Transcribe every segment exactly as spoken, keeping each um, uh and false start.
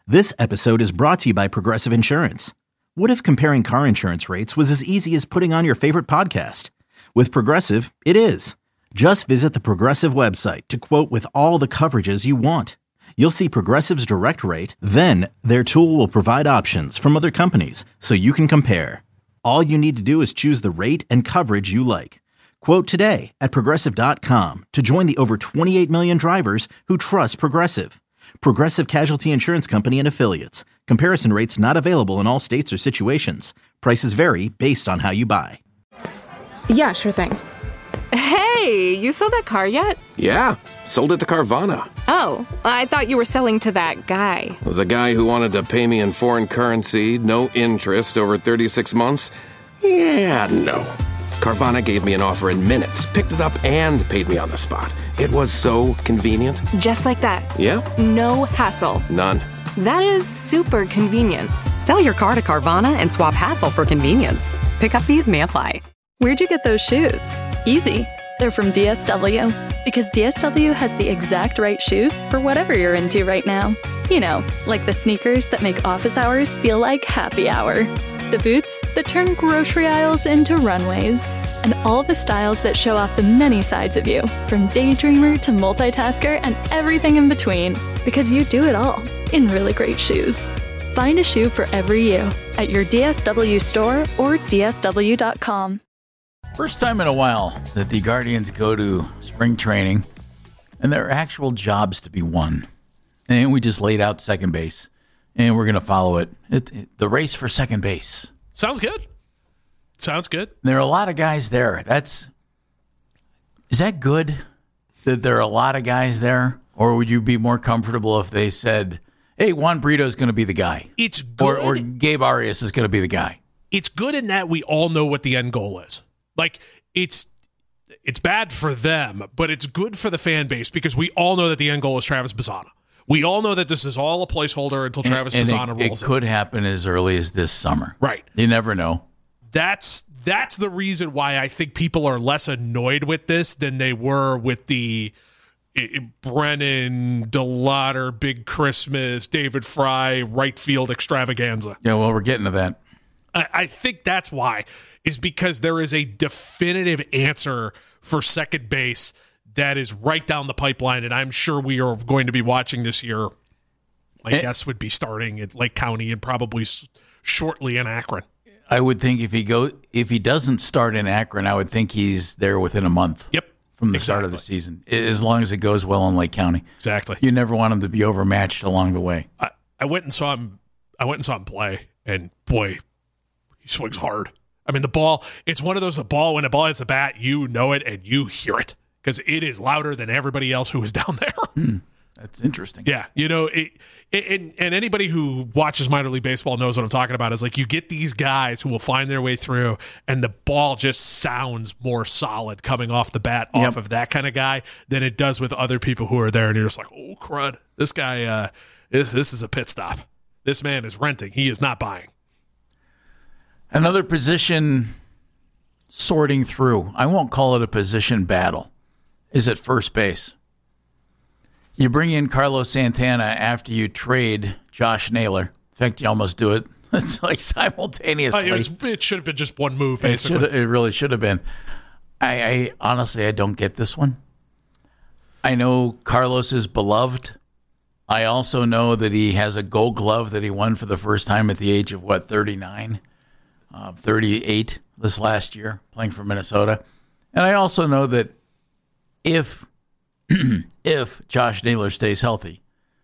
This episode is brought to you by Progressive Insurance. What if comparing car insurance rates was as easy as putting on your favorite podcast? With Progressive, it is. Just visit the Progressive website to quote with all the coverages you want. You'll see Progressive's direct rate, then their tool will provide options from other companies so you can compare. All you need to do is choose the rate and coverage you like. Quote today at progressive dot com to join the over twenty-eight million drivers who trust Progressive. Progressive Casualty Insurance Company and Affiliates. Comparison rates not available in all states or situations. Prices vary based on how you buy. Yeah, sure thing. Hey, you sold that car yet? Yeah, sold it to Carvana. Oh, I thought you were selling to that guy. The guy who wanted to pay me in foreign currency, no interest, over thirty-six months? Yeah, no. Carvana gave me an offer in minutes, picked it up, and paid me on the spot. It was so convenient. Just like that. Yeah. No hassle. None. That is super convenient. Sell your car to Carvana and swap hassle for convenience. Pickup fees may apply. Where'd you get those shoes? Easy. They're from D S W. Because D S W has the exact right shoes for whatever you're into right now. You know, like the sneakers that make office hours feel like happy hour. The boots that turn grocery aisles into runways. And all the styles that show off the many sides of you, from daydreamer to multitasker and everything in between. Because you do it all in really great shoes. Find a shoe for every you at your D S W store or D S W dot com. First time in a while that the Guardians go to spring training and there are actual jobs to be won. And we just laid out second base and we're going to follow it. It, it. The race for second base. Sounds good. Sounds good. There are a lot of guys there. That's is that good that there are a lot of guys there? Or would you be more comfortable if they said, hey, Juan Brito is going to be the guy? It's good. Or, or Gabe Arias is going to be the guy. It's good in that we all know what the end goal is. Like, it's it's bad for them, but it's good for the fan base because we all know that the end goal is Travis Bazzana. We all know that this is all a placeholder until Travis and, and Bazzana it, rolls it could in. happen as early as this summer. Right. You never know. That's that's the reason why I think people are less annoyed with this than they were with the it, Brennan, DeLauder, Big Christmas, David Fry, right field extravaganza. Yeah, well, we're getting to that. I, I think that's why, is because there is a definitive answer for second base that is right down the pipeline, and I'm sure we are going to be watching this year. My and, guess would be starting at Lake County and probably s- shortly in Akron. I would think if he go if he doesn't start in Akron, I would think he's there within a month. Yep, from the exactly. start of the season, as long as it goes well in Lake County. Exactly. You never want him to be overmatched along the way. I, I went and saw him. I went and saw him play, and boy, he swings hard. I mean, the ball. It's one of those. The ball when the ball hits the bat, you know it and you hear it because it is louder than everybody else who is down there. Hmm. That's interesting. Yeah, you know, it, it, and, and anybody who watches minor league baseball knows what I'm talking about. Is like you get these guys who will find their way through, and the ball just sounds more solid coming off the bat off yep. of that kind of guy than it does with other people who are there, and you're just like, oh crud, this guy, uh, this this is a pit stop. This man is renting. He is not buying. Another position sorting through. I won't call it a position battle. Is at first base. You bring in Carlos Santana after you trade Josh Naylor. In fact, you almost do it. It's like simultaneously. Uh, it, was, it should have been just one move, basically. It, it really should have been. I, I honestly, I don't get this one. I know Carlos is beloved. I also know that he has a Gold Glove that he won for the first time at the age of, what, thirty-nine? Uh, thirty-eight this last year, playing for Minnesota. And I also know that if... if Josh Naylor stays healthy,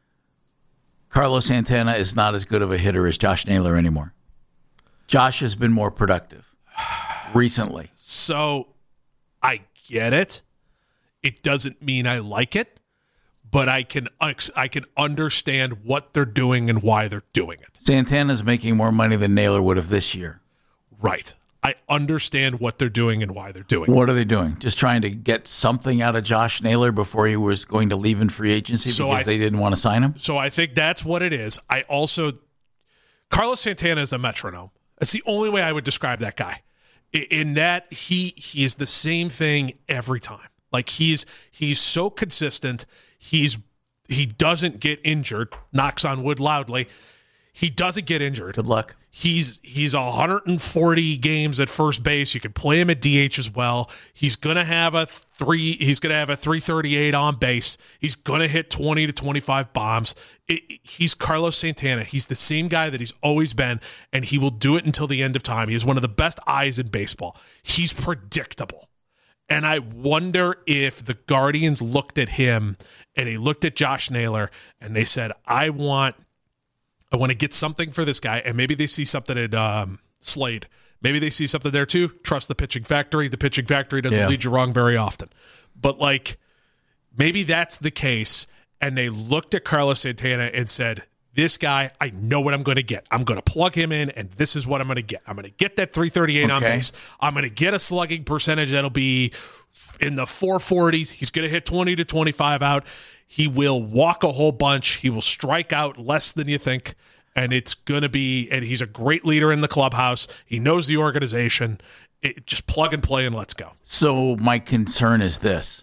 Carlos Santana is not as good of a hitter as Josh Naylor anymore. Josh has been more productive recently. So I get it. It doesn't mean I like it, but I can I can understand what they're doing and why they're doing it. Santana's making more money than Naylor would have this year. Right. I understand what they're doing and why they're doing it. What are they doing? Just trying to get something out of Josh Naylor before he was going to leave in free agency so because I, they didn't want to sign him? So I think that's what it is. I also – Carlos Santana is a metronome. That's the only way I would describe that guy. In that he he is the same thing every time. Like he's he's so consistent. He's he doesn't get injured, knocks on wood loudly, he doesn't get injured. Good luck. He's he's one hundred forty games at first base. You can play him at D H as well. He's gonna have a three. He's gonna have a three thirty-eight on base. He's gonna hit twenty to twenty-five bombs. It, he's Carlos Santana. He's the same guy that he's always been, and he will do it until the end of time. He is one of the best eyes in baseball. He's predictable, and I wonder if the Guardians looked at him and they looked at Josh Naylor and they said, "I want." I want to get something for this guy, and maybe they see something at um, Slade. Maybe they see something there too. Trust the pitching factory. The pitching factory doesn't yeah. lead you wrong very often. But, like, maybe that's the case, and they looked at Carlos Santana and said, this guy, I know what I'm going to get. I'm going to plug him in, and this is what I'm going to get. I'm going to get that three thirty-eight okay. on base. I'm going to get a slugging percentage that'll be in the four forties. He's going to hit twenty to twenty-five out. He will walk a whole bunch. He will strike out less than you think. And it's going to be, and he's a great leader in the clubhouse. He knows the organization. It, just plug and play and let's go. So my concern is this.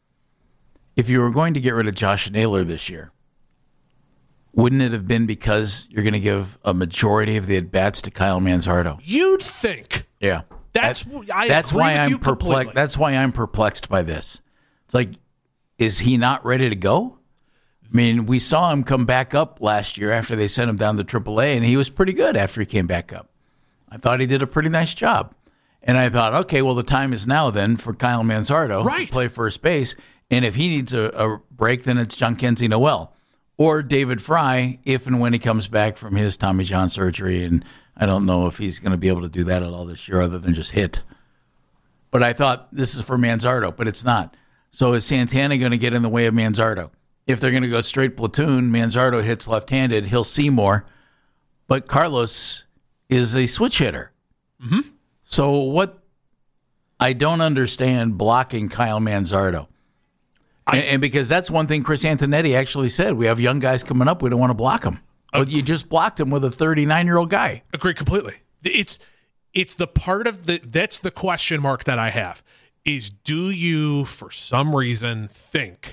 If you were going to get rid of Josh Naylor this year, wouldn't it have been because you're going to give a majority of the at-bats to Kyle Manzardo? You'd think. Yeah. That's, that, I that's agree why with I'm you perplexed. completely. That's why I'm perplexed by this. It's like, is he not ready to go? I mean, we saw him come back up last year after they sent him down to triple A, and he was pretty good after he came back up. I thought he did a pretty nice job. And I thought, okay, well, the time is now then for Kyle Manzardo right. to play first base. And if he needs a, a break, then it's Jhonkensy Noel or David Fry if and when he comes back from his Tommy John surgery. And I don't know if he's going to be able to do that at all this year other than just hit. But I thought this is for Manzardo, but it's not. So is Santana going to get in the way of Manzardo? If they're going to go straight platoon, Manzardo hits left-handed, he'll see more. But Carlos is a switch hitter. Mm-hmm. So what I don't understand blocking Kyle Manzardo. I, and, and because that's one thing Chris Antonetti actually said. We have young guys coming up. We don't want to block them. But uh, you just blocked him with a thirty-nine-year-old guy. Agree completely. It's it's the part of the – that's the question mark that I have. Is do you, for some reason, think,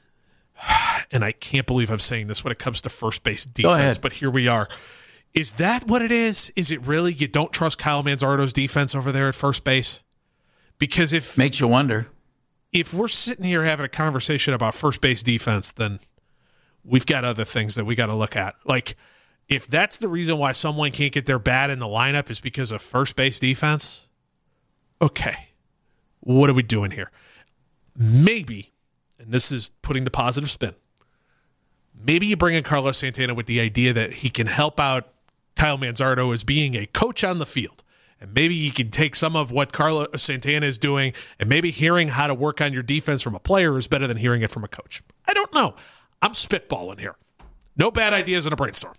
and I can't believe I'm saying this when it comes to first base defense, but here we are. Is that what it is? Is it really you don't trust Kyle Manzardo's defense over there at first base? Because if makes you wonder. If we're sitting here having a conversation about first base defense, then we've got other things that we got to look at. Like, if that's the reason why someone can't get their bat in the lineup is because of first base defense, okay. What are we doing here? Maybe, and this is putting the positive spin, maybe you bring in Carlos Santana with the idea that he can help out Kyle Manzardo as being a coach on the field. And maybe you can take some of what Carlos Santana is doing, and maybe hearing how to work on your defense from a player is better than hearing it from a coach. I don't know. I'm spitballing here. No bad ideas in a brainstorm.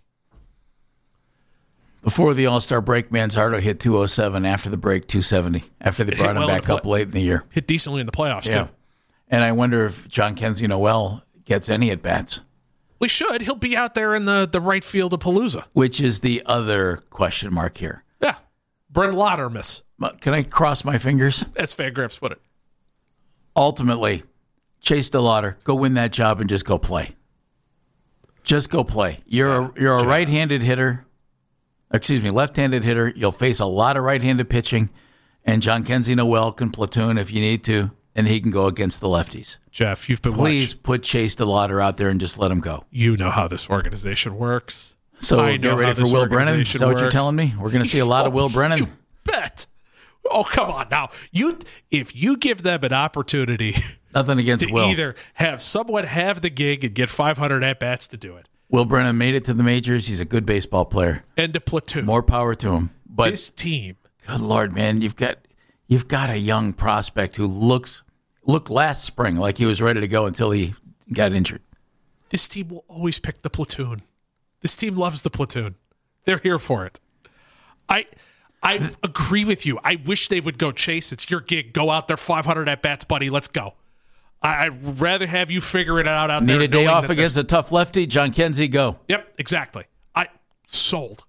Before the All-Star break, Manzardo hit two oh seven. After the break, two seventy. After they brought him well back play- up late in the year. Hit decently in the playoffs, yeah. too. And I wonder if Jhonkensy Noel gets any at-bats. Well, he should. He'll be out there in the, the right field of Palooza. Which is the other question mark here. Yeah. Brent Laudermiss. Can I cross my fingers? As Fangraphs put it. Ultimately, Chase DeLauder, go win that job and just go play. Just go play. You're a, you're a right-handed hitter. Excuse me, left-handed hitter. You'll face a lot of right-handed pitching, and Jhonkensy Noel can platoon if you need to, and he can go against the lefties. Jeff, you've been Please watching. put Chase DeLauder out there and just let him go. You know how this organization works. So I get ready for Will Brennan. Is that what works. you're telling me? We're going to see a lot oh, of Will Brennan. You bet. Oh, come on now. You, if you give them an opportunity Nothing against to Will. either have someone have the gig and get five hundred at-bats to do it. Will Brennan made it to the majors. He's a good baseball player. And a platoon. More power to him. But this team. Good Lord, man. You've got you've got a young prospect who looks looked last spring like he was ready to go until he got injured. This team will always pick the platoon. This team loves the platoon. They're here for it. I I agree with you. I wish they would go Chase. It's your gig. Go out there, five hundred at-bats, buddy. Let's go. I'd rather have you figure it out out Need there. Need a day off against a tough lefty? Jhonkensy, go. Yep, exactly. I sold.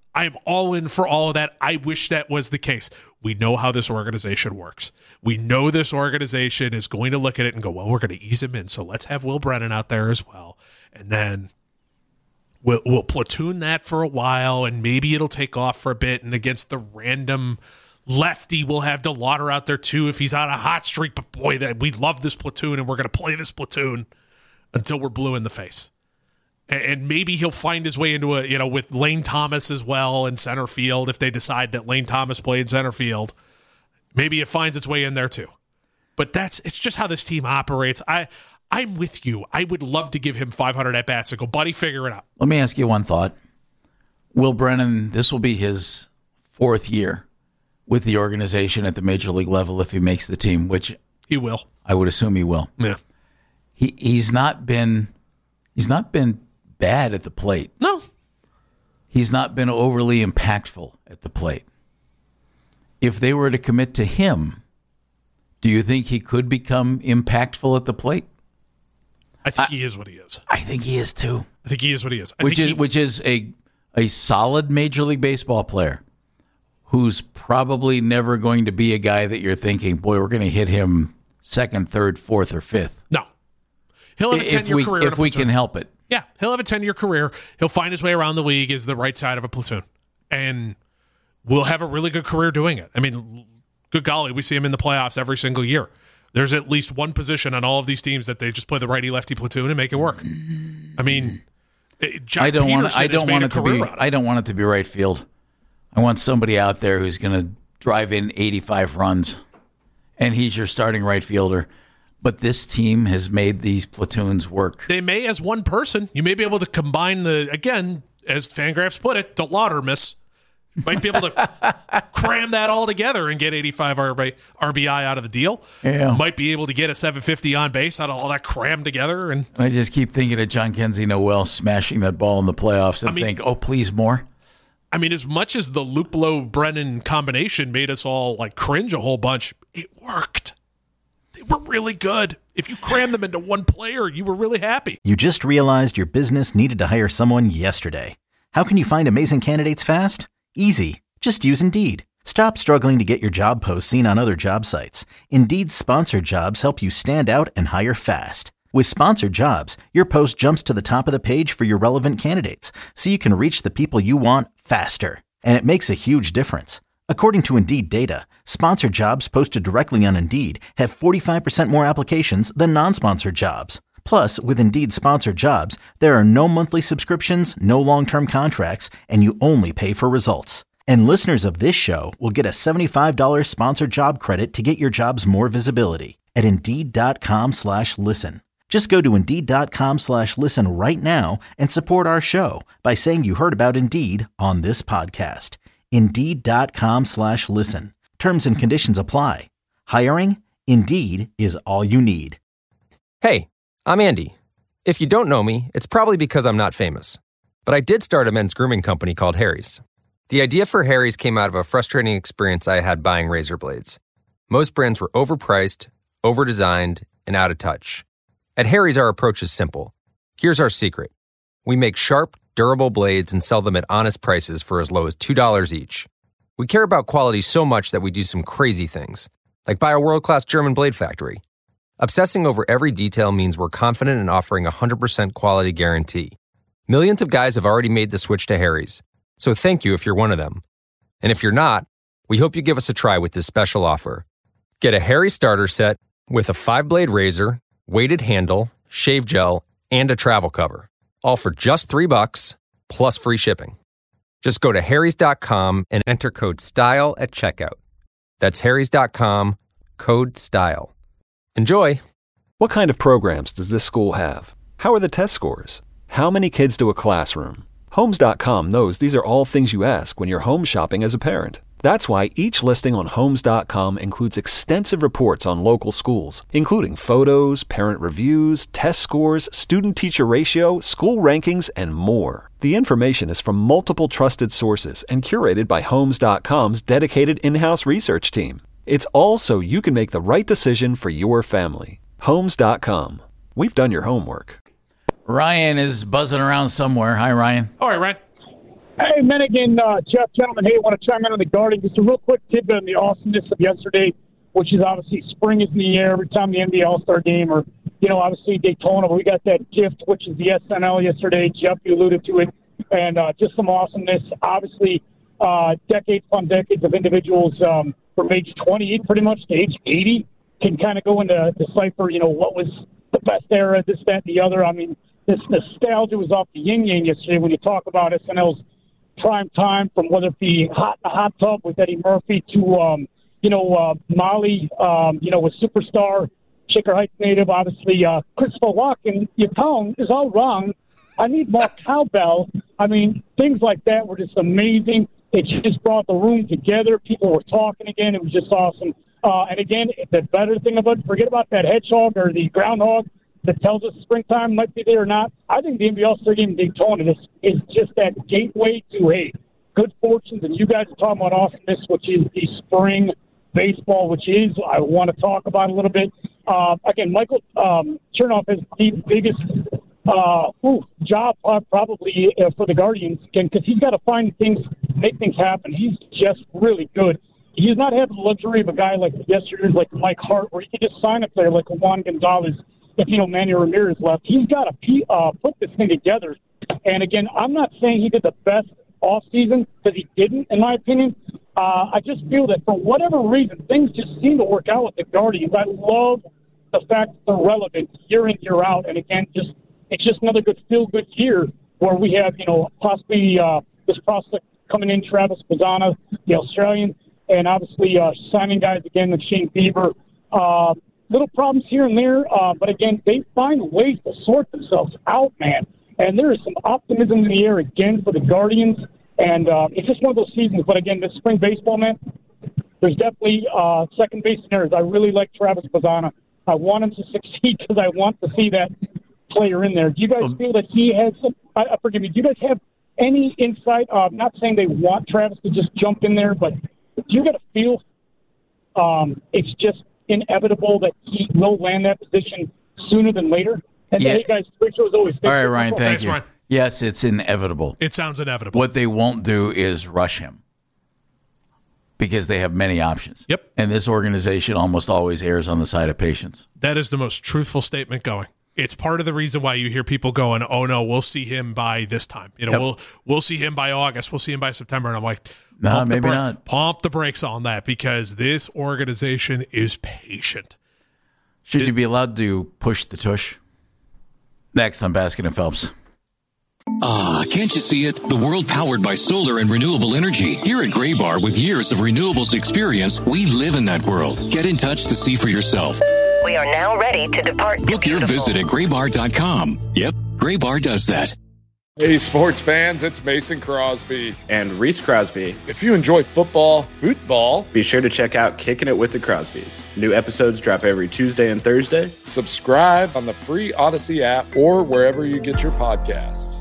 I am all in for all of that. I wish that was the case. We know how this organization works. We know this organization is going to look at it and go, well, we're going to ease him in, so let's have Will Brennan out there as well. And then we'll, we'll platoon that for a while, and maybe it'll take off for a bit. And against the random lefty, we'll have DeLauder out there too if he's on a hot streak. But boy, that we love this platoon, and we're going to play this platoon until we're blue in the face. And maybe he'll find his way into a, you know, with Lane Thomas as well in center field if they decide that Lane Thomas played center field. Maybe it finds its way in there too. But that's it's just how this team operates. I, I'm with you. I would love to give him five hundred at-bats and go, buddy, figure it out. Let me ask you one thought. Will Brennan, this will be his fourth year with the organization at the major league level if he makes the team, which he will. I would assume he will. Yeah. He he's not been he's not been bad at the plate. No. He's not been overly impactful at the plate. If they were to commit to him, do you think he could become impactful at the plate? I think I, he is what he is. I think he is too. I think he is what he is. I which think is he, which is a a solid Major League Baseball player who's probably never going to be a guy that you're thinking, boy, we're going to hit him second, third, fourth, or fifth. No. He'll have a ten-year we, career. If we can help it. Yeah, he'll have a ten-year career. He'll find his way around the league as the right side of a platoon. And we'll have a really good career doing it. I mean, good golly, we see him in the playoffs every single year. There's at least one position on all of these teams that they just play the righty-lefty platoon and make it work. I mean, John I don't Peterson want. I don't want it to be. it. I don't want it to be right field. I want somebody out there who's going to drive in eighty-five runs, and he's your starting right fielder. But this team has made these platoons work. They may as one person. You may be able to combine the, again, as Fangraphs put it, DeLauder miss. Might be able to cram that all together and get eighty-five R B I out of the deal. Yeah. Might be able to get a seven fifty on base out of all that crammed together. And I just keep thinking of John Kenzie Noel smashing that ball in the playoffs and I mean, think, oh, please, more. I mean, as much as the Luplow-Brennan combination made us all like cringe a whole bunch, it worked. They were really good. If you crammed them into one player, you were really happy. You just realized your business needed to hire someone yesterday. How can you find amazing candidates fast? Easy. Just use Indeed. Stop struggling to get your job posts seen on other job sites. Indeed's sponsored jobs help you stand out and hire fast. With sponsored jobs, your post jumps to the top of the page for your relevant candidates, so you can reach the people you want faster. And it makes a huge difference. According to Indeed data, sponsored jobs posted directly on Indeed have forty-five percent more applications than non-sponsored jobs. Plus, with Indeed sponsored jobs, there are no monthly subscriptions, no long-term contracts, and you only pay for results. And listeners of this show will get a seventy-five dollars sponsored job credit to get your jobs more visibility at Indeed.com slash listen. Just go to Indeed.com slash listen right now and support our show by saying you heard about Indeed on this podcast. Indeed.com slash listen. Terms and conditions apply. Hiring? Indeed is all you need. Hey, I'm Andy. If you don't know me, it's probably because I'm not famous. But I did start a men's grooming company called Harry's. The idea for Harry's came out of a frustrating experience I had buying razor blades. Most brands were overpriced, overdesigned, and out of touch. At Harry's, our approach is simple. Here's our secret. We make sharp, durable blades and sell them at honest prices for as low as two dollars each. We care about quality so much that we do some crazy things, like buy a world-class German blade factory. Obsessing over every detail means we're confident in offering a one hundred percent quality guarantee. Millions of guys have already made the switch to Harry's, so thank you if you're one of them. And if you're not, we hope you give us a try with this special offer. Get a Harry's starter set with a five-blade razor, weighted handle, shave gel, and a travel cover. All for just three bucks, plus free shipping. Just go to harrys dot com and enter code STYLE at checkout. That's harrys dot com, code STYLE. Enjoy! What kind of programs does this school have? How are the test scores? How many kids do a classroom? Homes dot com knows these are all things you ask when you're home shopping as a parent. That's why each listing on Homes dot com includes extensive reports on local schools, including photos, parent reviews, test scores, student-teacher ratio, school rankings, and more. The information is from multiple trusted sources and curated by Homes dot com's dedicated in-house research team. It's all so you can make the right decision for your family. Homes dot com. We've done your homework. Ryan is buzzing around somewhere. Hi, Ryan. All right, Ryan. Hey, Menigan, uh, Jeff, gentlemen, hey, I want to chime in on the Guardians. Just a real quick tidbit on the awesomeness of yesterday, which is obviously spring is in the air every time the N B A All-Star Game, or, you know, obviously Daytona. We got that gift, which is the S N L yesterday. Jeff, you alluded to it. And uh, just some awesomeness. Obviously, uh, decades upon decades of individuals um, from age twenty-eight pretty much to age eighty can kind of go into decipher, you know, what was the best era, this, that, and the other. I mean, this nostalgia was off the yin-yang yesterday when you talk about S N L's prime time, from whether it be Hot in the Hot Tub with Eddie Murphy to, um, you know, uh, Molly, um, you know, with Superstar, Shaker Heights native, obviously, uh, Christopher Walken. Your tone is all wrong. I need more cowbell. I mean, things like that were just amazing. It just brought the room together. People were talking again. It was just awesome. Uh, and again, the better thing about it, forget about that hedgehog or the groundhog that tells us springtime might be there or not. I think the N B A All-Star Game in Daytona is, is just that gateway to, hey, good fortunes. And you guys are talking about awesomeness, which is the spring baseball, which is, I want to talk about a little bit. Uh, again, Michael um, Chernoff is the biggest uh, ooh, job uh, probably uh, for the Guardians, again, because he's got to find things, make things happen. He's just really good. He's not having the luxury of a guy like yesterday, like Mike Hart, where he could just sign a player like Juan Gonzalez if, you know, Manny Ramirez left. He's got to uh, put this thing together. And, again, I'm not saying he did the best offseason, because he didn't, in my opinion. Uh, I just feel that for whatever reason, things just seem to work out with the Guardians. I love the fact that they're relevant year in, year out. And, again, just it's just another good feel-good year where we have, you know, possibly uh, this prospect coming in, Travis Bazzana, the Australian, and obviously uh, signing guys again with Shane Bieber. Uh, little problems here and there, uh, but again, they find ways to sort themselves out, man. And there is some optimism in the air again for the Guardians. And uh, it's just one of those seasons. But again, this spring baseball, man, there's definitely uh, second base scenarios. I really like Travis Bazzana. I want him to succeed because I want to see that player in there. Do you guys feel that he has some, uh, forgive me, do you guys have any insight? Uh, I'm not saying they want Travis to just jump in there, but do you get a feel um, it's just inevitable that he will land that position sooner than later? And yeah. Hey, guys, great show as always. All right, Ryan, thank Thanks, you. Ryan. Yes, it's inevitable. It sounds inevitable. What they won't do is rush him because they have many options. Yep. And this organization almost always errs on the side of patience. That is the most truthful statement going. It's part of the reason why you hear people going, "Oh no, we'll see him by this time. You know, Yep. we'll we'll see him by August. We'll see him by September." And I'm like, No, pump the maybe bra- not. Pump the brakes on that, because this organization is patient. Should It- you be allowed to push the tush? Next on Baskin and Phelps. Ah, can't you see it? The world powered by solar and renewable energy. Here at Gray Bar, with years of renewables experience, we live in that world. Get in touch to see for yourself. We are now ready to depart. Book your visit at gray bar dot com. Yep, Gray Bar does that. Hey, sports fans, it's Mason Crosby. And Reese Crosby. If you enjoy football, football, be sure to check out Kicking It with the Crosbys. New episodes drop every Tuesday and Thursday. Subscribe on the free Odyssey app or wherever you get your podcasts.